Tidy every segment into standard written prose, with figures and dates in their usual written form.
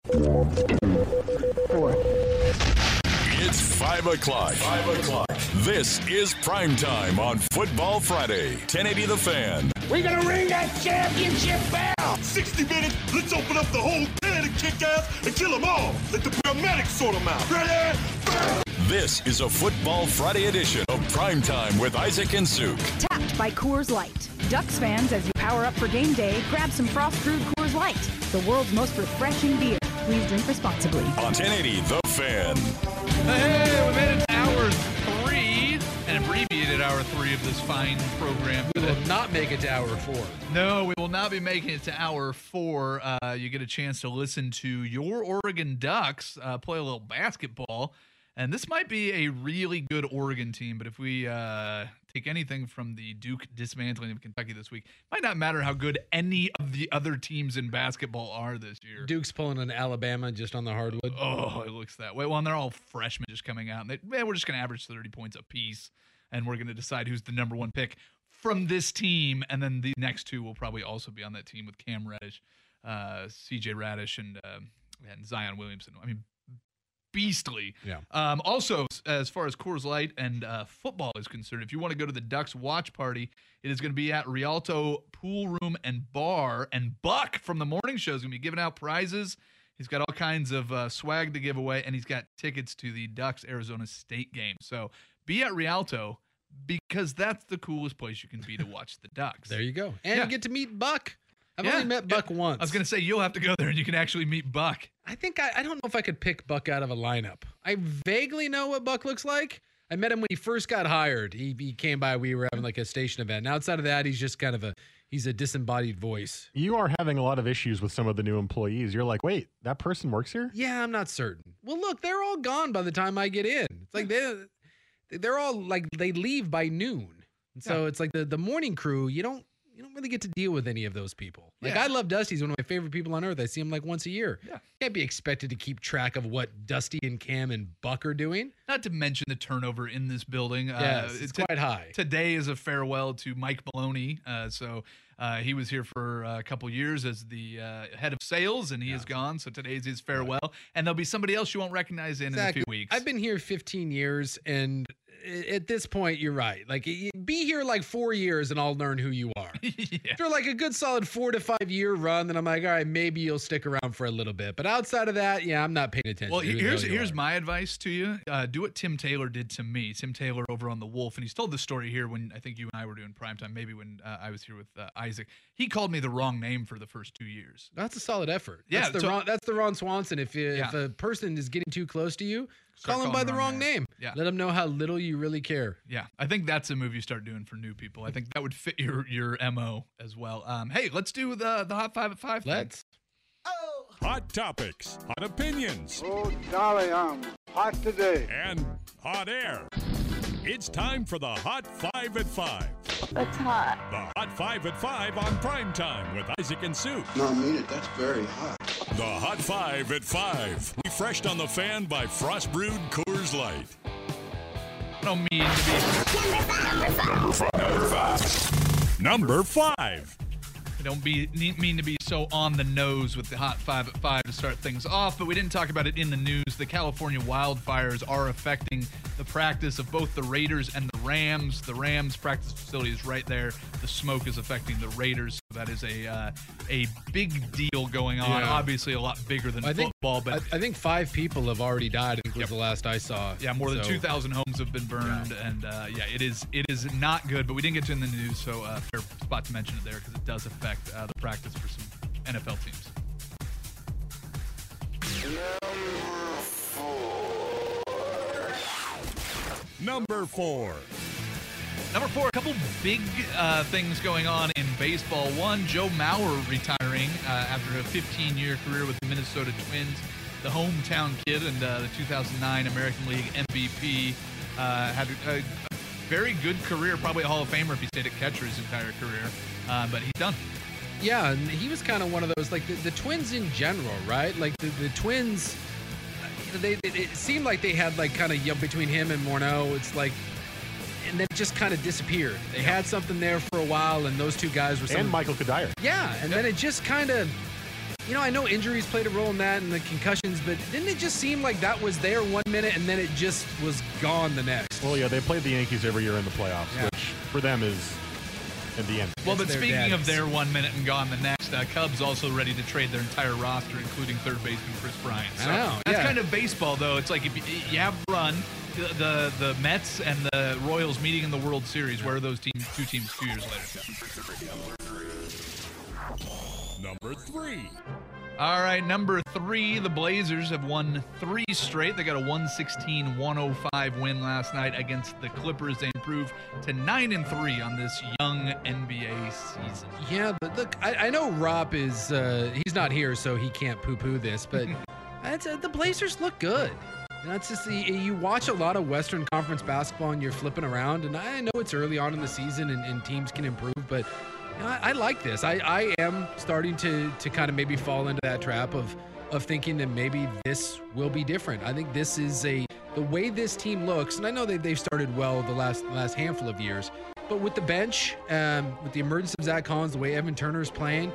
It's 5 o'clock. 5 o'clock. This is Primetime on Football Friday. 1080 The Fan. We're going to ring that championship bell. 60 minutes, let's open up the whole can and kick ass and kill them all. Let the paramedics sort them out. Ready? This is a Football Friday edition of Primetime with Isaac and Suk. Tapped by Coors Light. Ducks fans, as you power up for game day, grab some frost-brewed Coors Light, the world's most refreshing beer. Please drink responsibly. On 1080 The Fan. Hey, we made it to hour 3, an abbreviated hour 3 of this fine program. We will not make it to hour 4. No, we will not be making it to hour 4. You get a chance to listen to your Oregon Ducks play a little basketball. And this might be a really good Oregon team, but if we take anything from the Duke dismantling of Kentucky this week, it might not matter how good any of the other teams in basketball are this year. Duke's pulling an Alabama just on the hardwood. Oh, it looks that way. Well, and they're all freshmen just coming out. And we're just going to average 30 points apiece, and we're going to decide who's the number 1 pick from this team. And then the next 2 will probably also be on that team with Cam Reddish, CJ Radish, and Zion Williamson. I mean, beastly. Yeah. Also, as far as Coors Light and football is concerned, if you want to go to the Ducks watch party, it is going to be at Rialto Pool Room and Bar. And Buck from the morning show is going to be giving out prizes. He's got all kinds of swag to give away, and he's got tickets to the Ducks Arizona State game. So be at Rialto because that's the coolest place you can be to watch the Ducks. There you go. And you get to meet Buck. I've only met Buck once. I was going to say, you'll have to go there and you can actually meet Buck. I think I don't know if I could pick Buck out of a lineup. I vaguely know what Buck looks like. I met him when he first got hired. He came by. We were having like a station event. And outside of that, he's just kind of he's a disembodied voice. You are having a lot of issues with some of the new employees. You're like, wait, that person works here? Yeah, I'm not certain. Well, look, they're all gone by the time I get in. It's like they're all like they leave by noon. And so it's like the morning crew, you don't really get to deal with any of those people. Like I love Dusty. He's one of my favorite people on earth. I see him like once a year. Yeah. Can't be expected to keep track of what Dusty and Cam and Buck are doing. Not to mention the turnover in this building. Yes, it's quite high. Today is a farewell to Mike Maloney. He was here for a couple years as the head of sales, and he is gone. So today's his farewell. And there'll be somebody else you won't recognize in a few weeks. I've been here 15 years, and at this point, you're right. Like, be here like 4 years, and I'll learn who you are. After like a good solid 4 to 5 year run, then I'm like, all right, maybe you'll stick around for a little bit. But outside of that, I'm not paying attention. Well, here's my advice to you. Do what Tim Taylor did to me. Tim Taylor over on The Wolf, and he's told this story here when I think you and I were doing Primetime, maybe when I was here with Isaac. He called me the wrong name for the first 2 years. That's a solid effort. Yeah, that's the Ron Swanson. If a person is getting too close to you, call him by the wrong name. Yeah. Let them know how little you really care. Yeah, I think that's a move you start doing for new people. I think that would fit your MO as well. Hey, let's do the Hot 5 at 5 thing. Let's. Hot topics, hot opinions, Oh, golly, I'm hot today. and hot air. It's time for the Hot 5 at 5. That's hot. The Hot 5 at 5 on Primetime with Isaac and Suk. No, I mean it. That's very hot. The Hot 5 at 5. Refreshed on the Fan by Frost Brewed Coors Light. I don't mean to be Number 5. I don't mean to be so on the nose with the Hot 5 at 5 to start things off, but we didn't talk about it in the news. The California wildfires are affecting the practice of both the Raiders and the Rams. The Rams practice facility is right there. The smoke is affecting the Raiders. So that is a big deal going on. Yeah. Obviously a lot bigger than football. But I think 5 people have already died. I think was the last I saw. Yeah, more than 2,000 homes have been burned, and it is not good. But we didn't get to it in the news, so fair spot to mention it there because it does affect the practice for some NFL teams. Number 4. Number 4, a couple big things going on in baseball. One, Joe Mauer retiring after a 15-year career with the Minnesota Twins. The hometown kid and the 2009 American League MVP had a very good career, probably a Hall of Famer if he stayed at catcher his entire career, but he's done. Yeah, and he was kind of one of those, like the Twins in general, right? Like the Twins, it seemed like they had like kind of between him and Morneau, it's like, and then it just kind of disappeared. They had something there for a while, and those two guys were And Michael Kadire. Yeah, and then it just kind of, I know injuries played a role in that and the concussions, but didn't it just seem like that was there 1 minute and then it just was gone the next? Well, yeah, they played the Yankees every year in the playoffs, which for them is at the end. Well, but their speaking of daddies. their 1 minute and gone the next, Cubs also ready to trade their entire roster, including third baseman Chris Bryant. So Oh, that's yeah. kind of baseball, though. It's like if you have a run, the Mets and the Royals meeting in the World Series. Where are those two teams 2 years later? Number 3. All right, number 3, the Blazers have won 3 straight. They got a 116-105 win last night against the Clippers. They improved to 9-3 on this young NBA season. Yeah, but look, I know Rob is he's not here, so he can't poo-poo this, but the Blazers look good. That's just you watch a lot of Western Conference basketball and you're flipping around, and I know it's early on in the season and teams can improve, but I like this. I am starting to kind of maybe fall into that trap of thinking that maybe this will be different. I think this is the way this team looks, and I know they've started well the last handful of years, but with the bench, with the emergence of Zach Collins, the way Evan Turner's playing,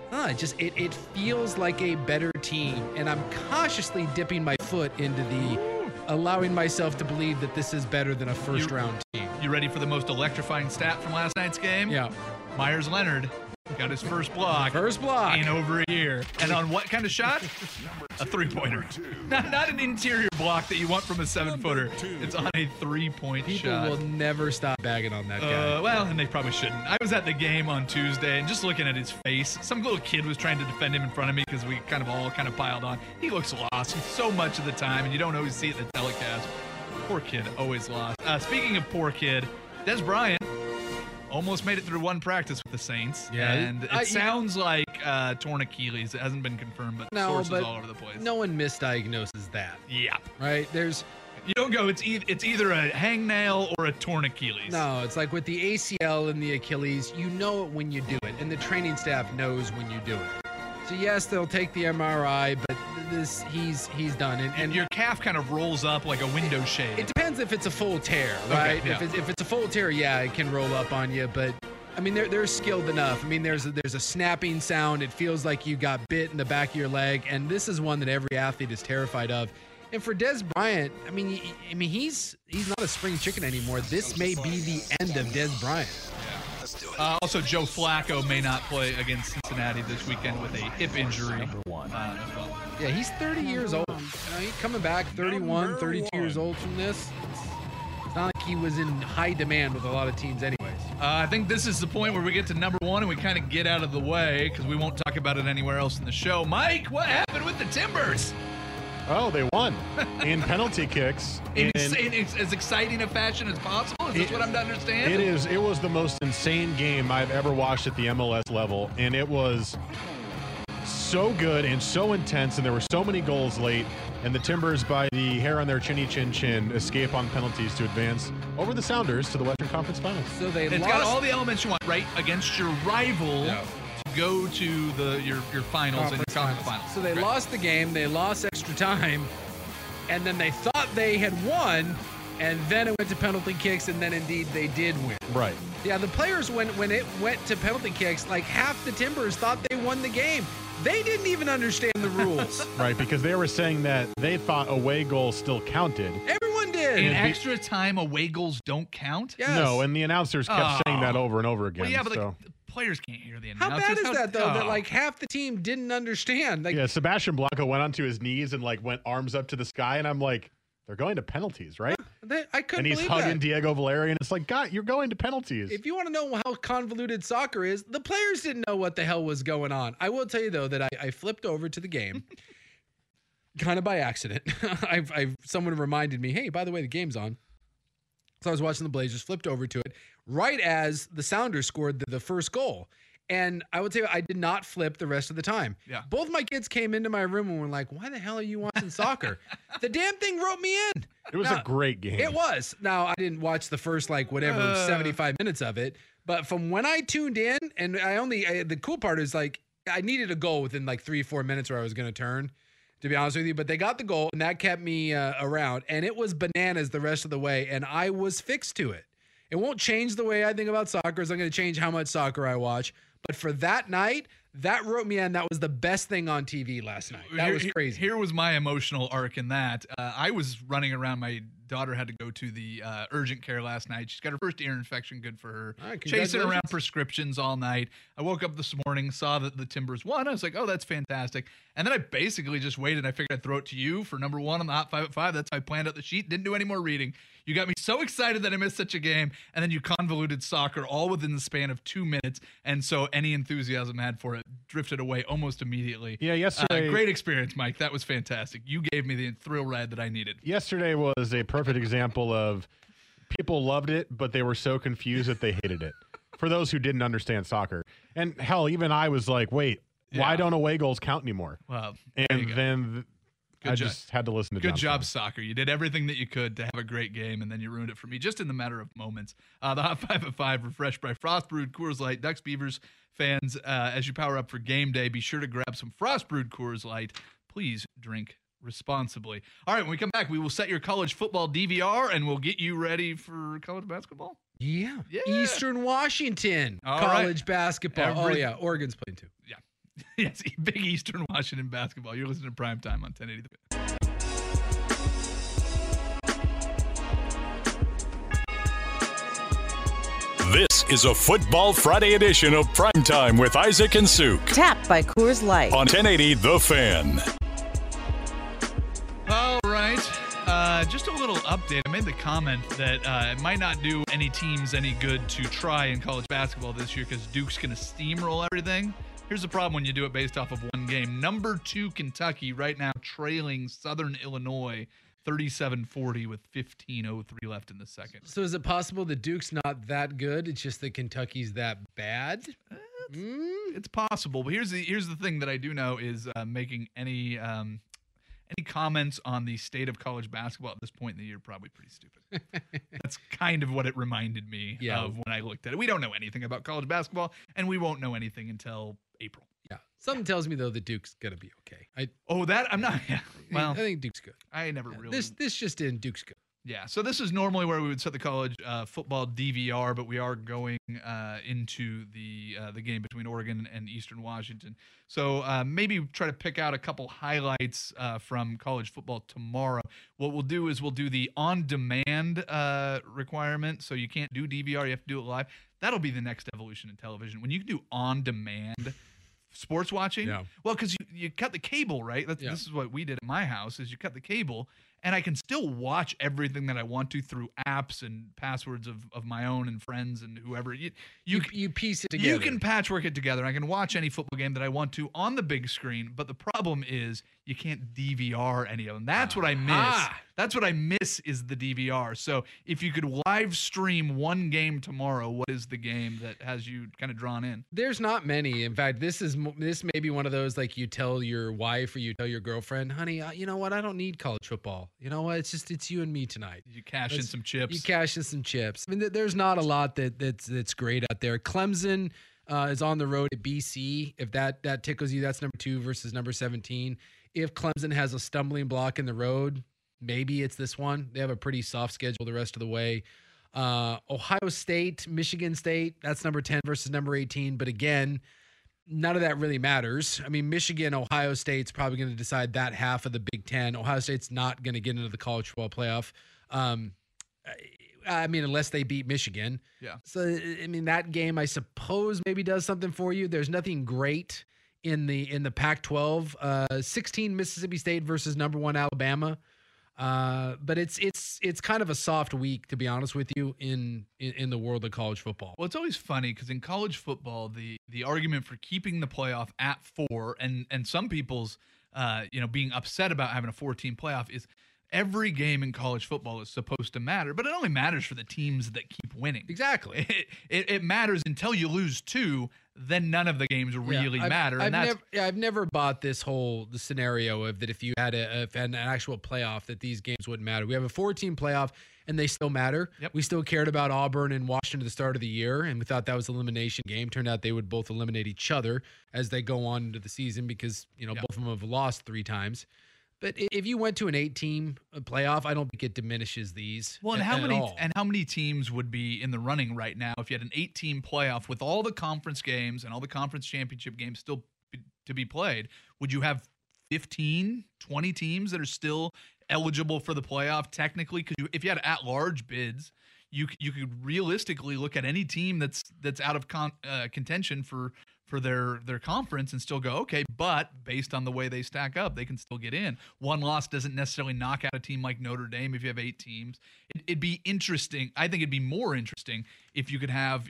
it feels like a better team, and I'm cautiously dipping my foot into allowing myself to believe that this is better than a first-round team. You ready for the most electrifying stat from last night's game? Yeah. Myers Leonard got his first block. First block. In over a year. And on what kind of shot? A three-pointer. Not an interior block that you want from a 7-footer. It's on a three-point People shot. will never stop bagging on that guy. Well, and they probably shouldn't. I was at the game on Tuesday, and just looking at his face, some little kid was trying to defend him in front of me because we all piled on. He looks lost so much of the time, and you don't always see it in the telecast. Poor kid, always lost. Speaking of poor kid, Des Bryant almost made it through one practice with the Saints. Yeah, And it sounds like torn Achilles. It hasn't been confirmed, but sources all over the place. No one misdiagnoses that, Yeah. right? You don't go, it's either a hangnail or a torn Achilles. No, it's like with the ACL and the Achilles, you know it when you do it, and the training staff knows when you do it. So yes, they'll take the MRI, but he's done. And your calf kind of rolls up like a window shade. It depends if it's a full tear, right? Okay, yeah. If it's a full tear, yeah, it can roll up on you, but I mean they're skilled enough. I mean there's a snapping sound. It feels like you got bit in the back of your leg, and this is one that every athlete is terrified of. And for Des Bryant, I mean he's not a spring chicken anymore. This may be the end of Des Bryant. Also, Joe Flacco may not play against Cincinnati this weekend with a hip injury. as well. Yeah, he's 30 years old. He's coming back 31, 32 years old from this. It's not like he was in high demand with a lot of teams anyways. I think this is the point where we get to number 1 and we kind of get out of the way because we won't talk about it anywhere else in the show. Mike, what happened with the Timbers? Oh, they won in penalty kicks. In as exciting a fashion as possible? Is this what I'm to understand? It is. It was the most insane game I've ever watched at the MLS level, and it was so good and so intense, and there were so many goals late, and the Timbers, by the hair on their chinny chin chin, escape on penalties to advance over the Sounders to the Western Conference Finals. So they It's lost. got all the elements you want, right? Against your rival to go to your finals and your conference finals. So they Right. lost the game, they lost extra time, and then they thought they had won, and then it went to penalty kicks, and then indeed they did win. Right. Yeah, the players, when it went to penalty kicks, like half the Timbers thought they won the game. They didn't even understand the rules. Right, because they were saying that they thought away goals still counted. Everyone did. In extra time, away goals don't count? Yes. No, and the announcers kept saying that over and over again. Well, yeah, but so. the players can't hear the How announcers. bad is that, though, that Oh. like half the team didn't understand? Like, Yeah, Sebastian Blanco went onto his knees and like went arms up to the sky, and I'm like, they're going to penalties, right? I couldn't And he's believe hugging that. Diego Valeri, and it's like, God, you're going to penalties. If you want to know how convoluted soccer is, the players didn't know what the hell was going on. I will tell you, though, that I flipped over to the game kind of by accident. Someone reminded me, hey, by the way, the game's on. So I was watching the Blazers, flipped over to it right as the Sounders scored the first goal. And I would tell you, I did not flip the rest of the time. Yeah. Both my kids came into my room and were like, why the hell are you watching soccer? The damn thing wrote me in. It was Now, a great game. It was. Now, I didn't watch the first, 75 minutes of it. But from when I tuned in, and the cool part is, I needed a goal within 3-4 minutes or I was going to turn, to be honest with you. But they got the goal, and that kept me around. And it was bananas the rest of the way, and I was fixed to it. It won't change the way I think about soccer. I'm going to change how much soccer I watch. But for that night, That wrote me in. That was the best thing on TV last night. That was crazy. Here was my emotional arc in that. I was running around. My daughter had to go to the urgent care last night. She's got her first ear infection. Good for her. All right, chasing around prescriptions all night. I woke up this morning, saw that the Timbers won. I was like, oh, that's fantastic. And then I basically just waited. I figured I'd throw it to you for number one on the Hot 5 at 5. That's how I planned out the sheet. Didn't do any more reading. You got me so excited that I missed such a game, and then you convoluted soccer all within the span of 2 minutes, and so any enthusiasm I had for it drifted away almost immediately. Yeah, yesterday. Great experience, Mike. That was fantastic. You gave me the thrill ride that I needed. Yesterday was a perfect example of people loved it, but they were so confused that they hated it. For those who didn't understand soccer. And hell, even I was like, wait, why don't away goals count anymore? Well, and then I just had to listen to Good John job, Stein. soccer. You did everything that you could to have a great game, and then you ruined it for me just in the matter of moments. The Hot 5 at 5, refreshed by Frost Brewed Coors Light. Ducks Beavers fans, as you power up for game day, be sure to grab some Frost Brewed Coors Light. Please drink responsibly. All right, when we come back, we will set your college football DVR, and we'll get you ready for college basketball. Yeah. Yeah. Eastern Washington All college right. basketball. Oregon's playing too. Yeah. Yes, big Eastern Washington basketball. You're listening to Primetime on 1080 The Fan. This is a Football Friday edition of Primetime with Isaac and Suk Tapped by Coors Light. on 1080 The Fan. All right. Just a little update. I made the comment that it might not do any teams any good to try in college basketball this year because Duke's going to steamroll everything. Here's the problem when you do it based off of one game. Number 2 Kentucky right now trailing Southern Illinois 37-40 with 15:03 left in the second. So is it possible that Duke's not that good? It's just that Kentucky's that bad? It's possible, but here's the thing that I do know is making any comments on the state of college basketball at this point in the year probably pretty stupid. That's kind of what it reminded me of when I looked at it. We don't know anything about college basketball, and we won't know anything until April. Yeah. Something tells me, though, that Duke's going to be okay. I'm not. Yeah. Well, I think Duke's good. I never really. This just in, Duke's good. Yeah, so this is normally where we would set the college football DVR, but we are going into the game between Oregon and Eastern Washington. So maybe try to pick out a couple highlights from college football tomorrow. What we'll do is we'll do the on-demand requirement, so you can't do DVR, you have to do it live. That'll be the next evolution in television. When you can do on-demand sports watching, well, because you cut the cable, right? This is what we did at my house, is you cut the cable, and I can still watch everything that I want to through apps and passwords of my own and friends and whoever. You piece it together. You can patchwork it together. I can watch any football game that I want to on the big screen, but the problem is you can't DVR any of them. That's what I miss. That's what I miss is the DVR. So if you could live stream one game tomorrow, what is the game that has you kind of drawn in? There's not many. In fact, this may be one of those, like, you tell your wife or you tell your girlfriend, honey, you know what? I don't need college football. You know what? It's you and me tonight. You cash in some chips. You cash in some chips. I mean, there's not a lot that's great out there. Clemson is on the road at BC. If that tickles you, that's number 2 versus number 17. If Clemson has a stumbling block in the road, maybe it's this one. They have a pretty soft schedule the rest of the way. Ohio State, Michigan State, that's number 10 versus number 18. But again, none of that really matters. I mean, Michigan, Ohio State's probably going to decide that half of the Big Ten. Ohio State's not going to get into the college football playoff. I mean, unless they beat Michigan. Yeah. So, I mean, that game, I suppose, maybe does something for you. There's nothing great in the Pac-12. 16 Mississippi State versus number 1 Alabama. But it's kind of a soft week, to be honest with you, in the world of college football. Well, it's always funny because in college football, the argument for keeping the playoff at 4 and some people's being upset about having a 4-team playoff is every game in college football is supposed to matter, but it only matters for the teams that keep winning. Exactly. It matters until you lose 2, then none of the games really matter. I've never bought the scenario of that if you had an actual playoff that these games wouldn't matter. We have a 4-team playoff and they still matter. Yep. We still cared about Auburn and Washington at the start of the year, and we thought that was an elimination game. Turned out they would both eliminate each other as they go on into the season because both of them have lost 3 times. But if you went to an 8-team playoff, I don't think it diminishes these. Well, and how many teams would be in the running right now if you had an 8-team playoff with all the conference games and all the conference championship games still to be played? Would you have 15, 20 teams that are still eligible for the playoff technically? Because if you had at-large bids, you could realistically look at any team that's out of contention for their conference and still go, okay, but based on the way they stack up, they can still get in. One loss doesn't necessarily knock out a team like Notre Dame if you have 8 teams. It'd be interesting. I think it'd be more interesting if you could have,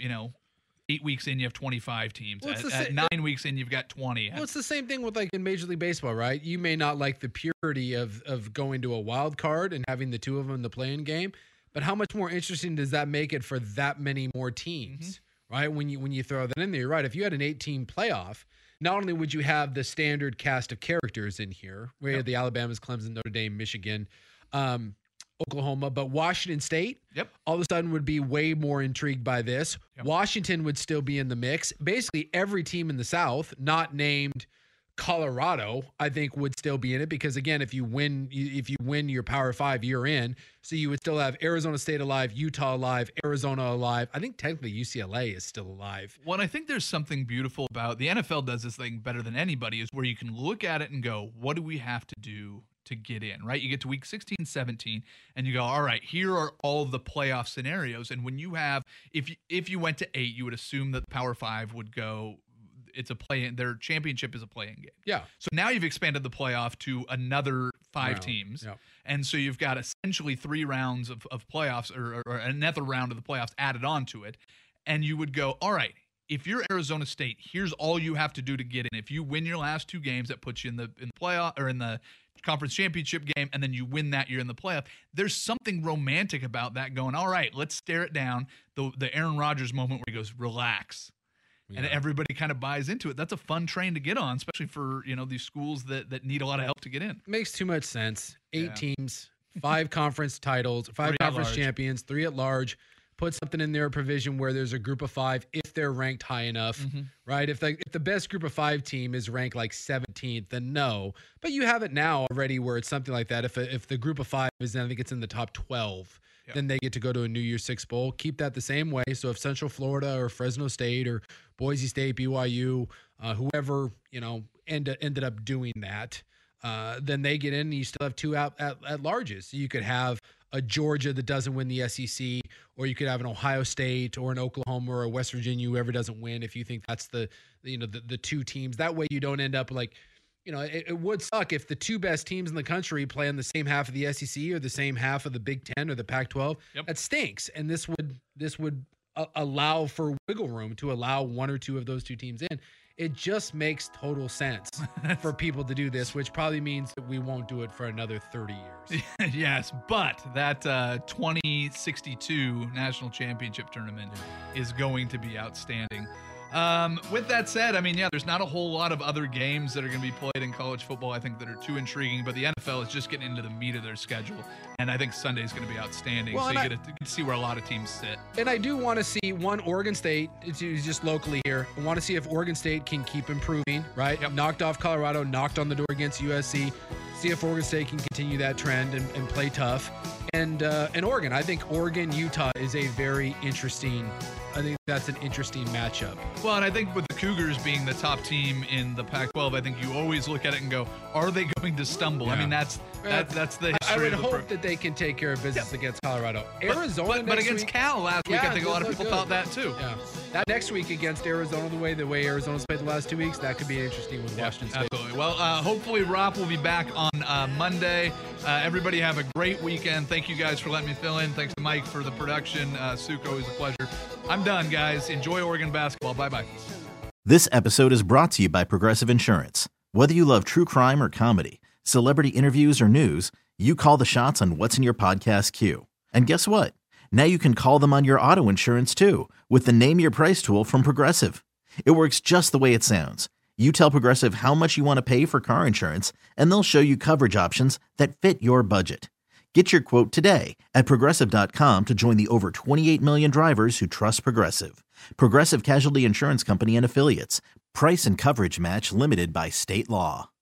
8 weeks in, you have 25 teams. Well, at 9 weeks in, you've got 20. Well, it's the same thing with like in Major League Baseball, right? You may not like the purity of going to a wild card and having the 2 of them in the play-in game, but how much more interesting does that make it for that many more teams? Mm-hmm. Right, when you throw that in there, you're right. If you had an 8-team playoff, not only would you have the standard cast of characters in here, where you have the Alabamas, Clemson, Notre Dame, Michigan, Oklahoma, but Washington State, all of a sudden would be way more intrigued by this. Washington would still be in the mix. Basically, every team in the South, not named Colorado, I think would still be in it because again, if you win your Power 5, you're in. So you would still have Arizona State alive, Utah alive, Arizona alive. I think technically UCLA is still alive. Well, I think there's something beautiful about the NFL does this thing better than anybody is where you can look at it and go, what do we have to do to get in, right? You get to week 16, 17, and you go, all right, here are all the playoff scenarios. And when you have, if you went to 8, you would assume that the Power 5 would go, it's a play-in. Their championship is a play-in game. Yeah. So now you've expanded the playoff to another 5 teams. Yep. And so you've got essentially 3 rounds of playoffs or another round of the playoffs added onto it. And you would go, all right, if you're Arizona State, here's all you have to do to get in. If you win your last 2 games, that puts you in the playoff or in the conference championship game, and then you win that, you're in the playoff. There's something romantic about that going, all right, let's stare it down. The Aaron Rodgers moment where he goes, relax. Yeah. And everybody kind of buys into it. That's a fun train to get on, especially for, these schools that need a lot of help to get in. Makes too much sense. 8 teams, 5 conference titles, 5 conference champions, 3 at large. Put something in there, a provision where there's a group of 5 if they're ranked high enough, right? If the best group of 5 team is ranked like 17th, then no. But you have it now already where it's something like that. If the group of 5 is, I think it's in the top 12, then they get to go to a New Year's Six Bowl. Keep that the same way. So if Central Florida or Fresno State or Boise State, BYU, whoever, ended up doing that, then they get in and you still have 2 out at larges. So you could have a Georgia that doesn't win the SEC, or you could have an Ohio State or an Oklahoma or a West Virginia, whoever doesn't win, if you think that's the 2 teams. That way you don't end up like, it would suck if the 2 best teams in the country play in the same half of the SEC or the same half of the Big Ten or the Pac-12. That stinks. And this would allow for wiggle room to allow 1 or 2 of those 2 teams in. It just makes total sense for people to do this, which probably means that we won't do it for another 30 years. Yes, but that 2062 National Championship Tournament is going to be outstanding. With that said, there's not a whole lot of other games that are going to be played in college football, I think, that are too intriguing, but the NFL is just getting into the meat of their schedule, and I think Sunday's going to be outstanding, so you get to see where a lot of teams sit. And I do want to see Oregon State, it's just locally here, I want to see if Oregon State can keep improving, right? Knocked off Colorado, knocked on the door against USC, see if Oregon State can continue that trend and play tough. And Oregon, I think Oregon-Utah is a very interesting, I think that's an interesting matchup. Well, and I think with the Cougars being the top team in the Pac-12, I think you always look at it and go, are they going to stumble? Yeah. That's the history. I would hope that they can take care of business against Colorado. Arizona but against Cal last week, I think a lot of people thought that too. Yeah. That next week against Arizona, the way Arizona's played the last 2 weeks, that could be interesting with Washington State. Absolutely. Well, hopefully Rob will be back on Monday. Everybody have a great weekend. Thank you guys for letting me fill in. Thanks to Mike for the production. Suk, always a pleasure. I'm done, guys. Enjoy Oregon basketball. Bye-bye. This episode is brought to you by Progressive Insurance. Whether you love true crime or comedy, celebrity interviews or news, you call the shots on what's in your podcast queue. And guess what? Now you can call them on your auto insurance too with the Name Your Price tool from Progressive. It works just the way it sounds. You tell Progressive how much you want to pay for car insurance, and they'll show you coverage options that fit your budget. Get your quote today at Progressive.com to join the over 28 million drivers who trust Progressive. Progressive Casualty Insurance Company and Affiliates. Price and coverage match limited by state law.